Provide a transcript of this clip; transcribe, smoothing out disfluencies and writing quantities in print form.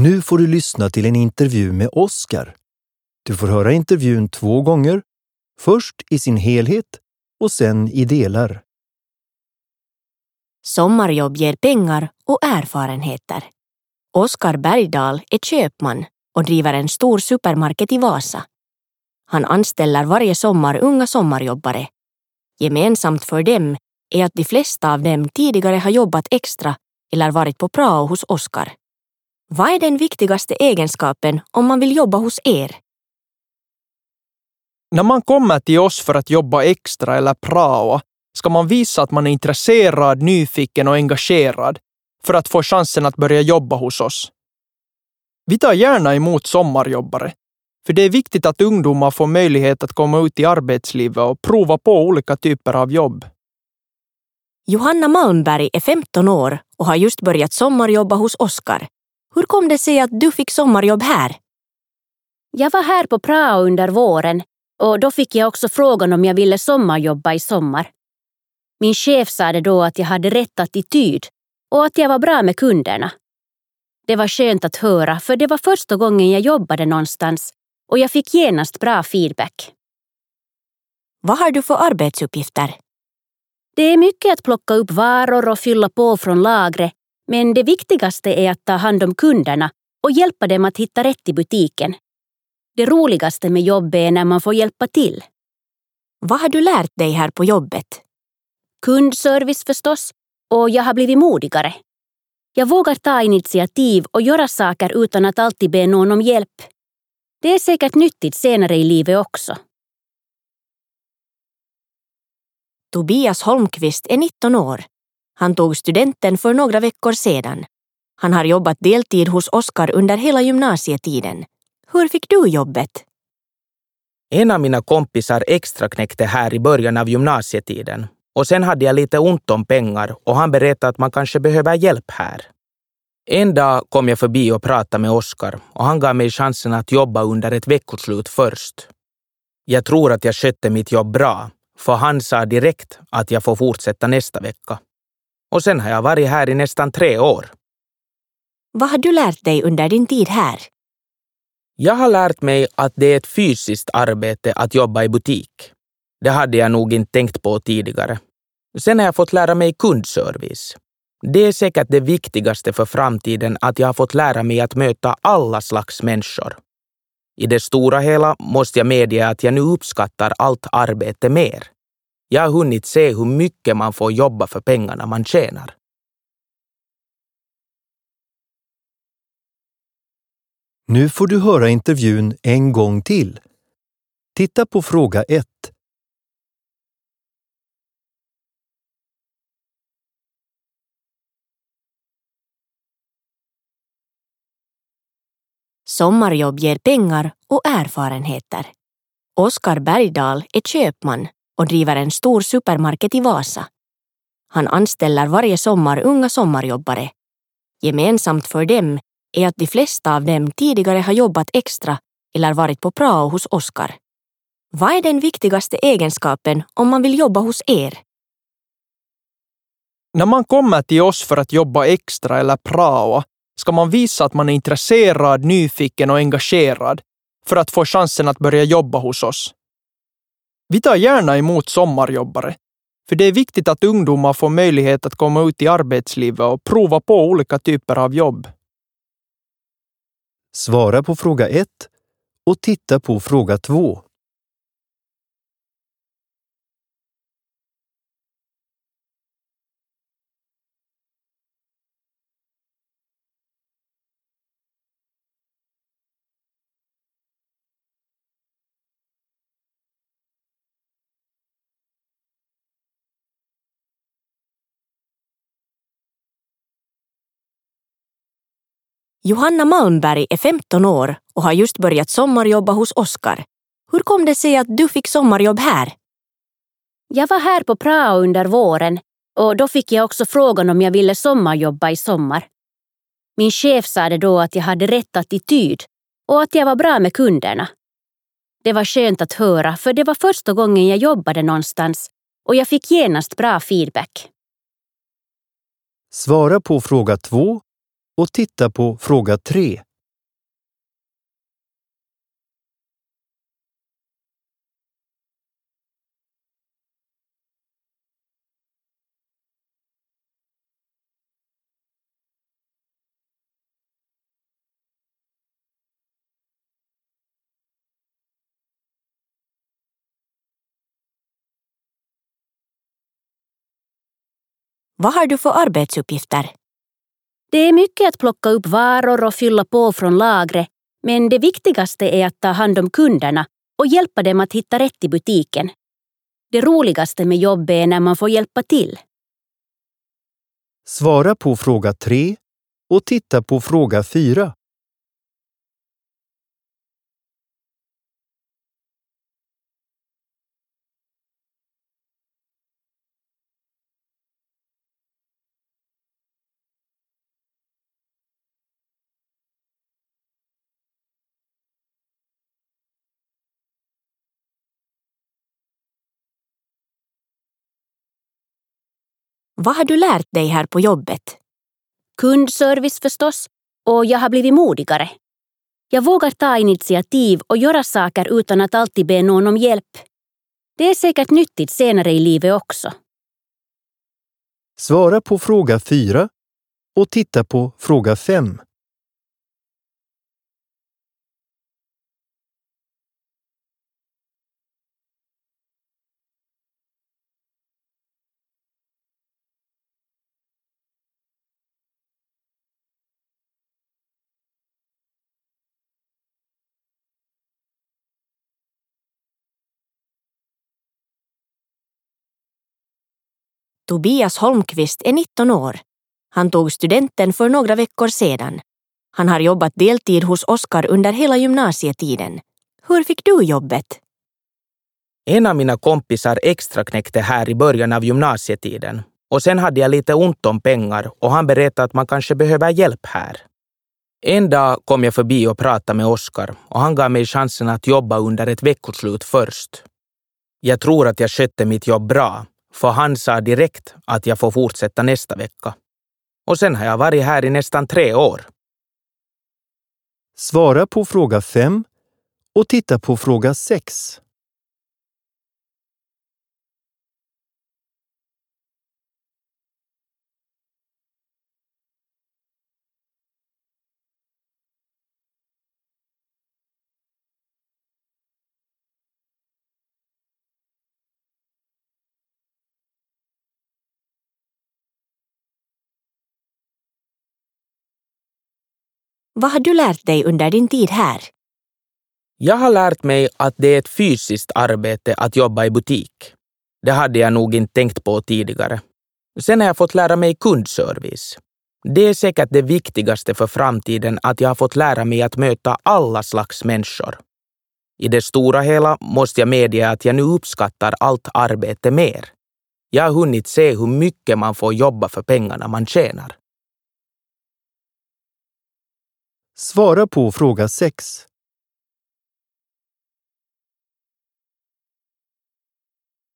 Nu får du lyssna till en intervju med Oskar. Du får höra intervjun 2 gånger, först i sin helhet och sen i delar. Sommarjobb ger pengar och erfarenheter. Oskar Bergdahl är köpman och driver en stor supermarket i Vasa. Han anställer varje sommar unga sommarjobbare. Gemensamt för dem är att de flesta av dem tidigare har jobbat extra eller varit på prao hos Oskar. Vad är den viktigaste egenskapen om man vill jobba hos er? När man kommer till oss för att jobba extra eller prao ska man visa att man är intresserad, nyfiken och engagerad för att få chansen att börja jobba hos oss. Vi tar gärna emot sommarjobbare, för det är viktigt att ungdomar får möjlighet att komma ut i arbetslivet och prova på olika typer av jobb. Johanna Malmberg är 15 år och har just börjat sommarjobba hos Oskar. Hur kom det sig att du fick sommarjobb här? Jag var här på prao under våren och då fick jag också frågan om jag ville sommarjobba i sommar. Min chef sa det då att jag hade rätt attityd och att jag var bra med kunderna. Det var skönt att höra, för det var första gången jag jobbade någonstans och jag fick genast bra feedback. Vad har du för arbetsuppgifter? Det är mycket att plocka upp varor och fylla på från lagret, men det viktigaste är att ta hand om kunderna och hjälpa dem att hitta rätt i butiken. Det roligaste med jobbet är när man får hjälpa till. Vad har du lärt dig här på jobbet? Kundservice förstås, och jag har blivit modigare. Jag vågar ta initiativ och göra saker utan att alltid be någon om hjälp. Det är säkert nyttigt senare i livet också. Tobias Holmqvist är 19 år. Han tog studenten för några veckor sedan. Han har jobbat deltid hos Oskar under hela gymnasietiden. Hur fick du jobbet? En av mina kompisar extra knäckte här i början av gymnasietiden. Och sen hade jag lite ont om pengar och han berättade att man kanske behöver hjälp här. En dag kom jag förbi och pratade med Oskar och han gav mig chansen att jobba under ett veckoslut först. Jag tror att jag skötte mitt jobb bra, för han sa direkt att jag får fortsätta nästa vecka. Och sen har jag varit här i nästan 3 år. Vad har du lärt dig under din tid här? Jag har lärt mig att det är ett fysiskt arbete att jobba i butik. Det hade jag nog inte tänkt på tidigare. Sen har jag fått lära mig kundservice. Det är säkert det viktigaste för framtiden, att jag har fått lära mig att möta alla slags människor. I det stora hela måste jag medge att jag nu uppskattar allt arbete mer. Jag har hunnit se hur mycket man får jobba för pengarna man tjänar. Nu får du höra intervjun en gång till. Titta på fråga 1. Sommarjobb ger pengar och erfarenheter. Oskar Bergdahl är köpman och driver en stor supermarket i Vasa. Han anställer varje sommar unga sommarjobbare. Gemensamt för dem är att de flesta av dem tidigare har jobbat extra eller varit på prao hos Oskar. Vad är den viktigaste egenskapen om man vill jobba hos er? När man kommer till oss för att jobba extra eller prao ska man visa att man är intresserad, nyfiken och engagerad för att få chansen att börja jobba hos oss. Vi tar gärna emot sommarjobbare, för det är viktigt att ungdomar får möjlighet att komma ut i arbetslivet och prova på olika typer av jobb. Svara på fråga 1 och titta på fråga 2. Johanna Malmberg är 15 år och har just börjat sommarjobba hos Oskar. Hur kom det sig att du fick sommarjobb här? Jag var här på prao under våren och då fick jag också frågan om jag ville sommarjobba i sommar. Min chef sa det då att jag hade rätt attityd och att jag var bra med kunderna. Det var skönt att höra, för det var första gången jag jobbade någonstans och jag fick genast bra feedback. Svara på fråga 2 och titta på fråga 3. Vad har du för arbetsuppgifter? Det är mycket att plocka upp varor och fylla på från lagret, men det viktigaste är att ta hand om kunderna och hjälpa dem att hitta rätt i butiken. Det roligaste med jobbet är när man får hjälpa till. Svara på fråga 3 och titta på fråga 4. Vad har du lärt dig här på jobbet? Kundservice förstås, och jag har blivit modigare. Jag vågar ta initiativ och göra saker utan att alltid be någon om hjälp. Det är säkert nyttigt senare i livet också. Svara på fråga 4 och titta på fråga 5. Tobias Holmqvist är 19 år. Han tog studenten för några veckor sedan. Han har jobbat deltid hos Oskar under hela gymnasietiden. Hur fick du jobbet? En av mina kompisar extra knäckte här i början av gymnasietiden. Och sen hade jag lite ont om pengar och han berättade att man kanske behöver hjälp här. En dag kom jag förbi och pratade med Oskar och han gav mig chansen att jobba under ett veckoslut först. Jag tror att jag skötte mitt jobb bra, för han sa direkt att jag får fortsätta nästa vecka. Och sen har jag varit här i nästan 3 år. Svara på fråga 5 och titta på fråga 6. Vad har du lärt dig under din tid här? Jag har lärt mig att det är ett fysiskt arbete att jobba i butik. Det hade jag nog inte tänkt på tidigare. Sen har jag fått lära mig kundservice. Det är säkert det viktigaste för framtiden att jag har fått lära mig att möta alla slags människor. I det stora hela måste jag medge att jag nu uppskattar allt arbete mer. Jag har hunnit se hur mycket man får jobba för pengarna man tjänar. Svara på fråga 6